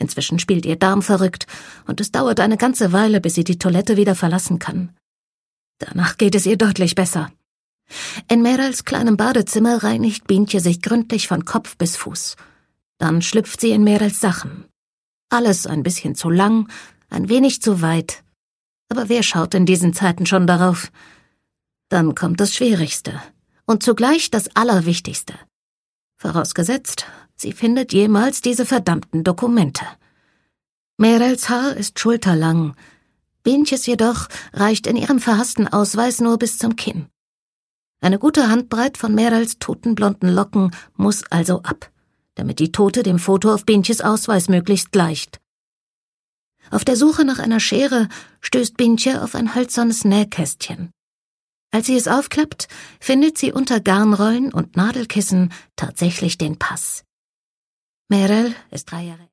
Inzwischen spielt ihr Darm verrückt und es dauert eine ganze Weile, bis sie die Toilette wieder verlassen kann. Danach geht es ihr deutlich besser. In Merals kleinem Badezimmer reinigt Bientje sich gründlich von Kopf bis Fuß. Dann schlüpft sie in Merals Sachen. Alles ein bisschen zu lang, ein wenig zu weit. Aber wer schaut in diesen Zeiten schon darauf? Dann kommt das Schwierigste und zugleich das Allerwichtigste. Vorausgesetzt, sie findet jemals diese verdammten Dokumente. Merals Haar ist schulterlang, Bientjes jedoch reicht in ihrem verhassten Ausweis nur bis zum Kinn. Eine gute Handbreit von Merals toten blonden Locken muss also ab, damit die Tote dem Foto auf Bientjes Ausweis möglichst gleicht. Auf der Suche nach einer Schere stößt Bientje auf ein hölzernes Nähkästchen. Als sie es aufklappt, findet sie unter Garnrollen und Nadelkissen tatsächlich den Pass. Meral ist 3 Jahre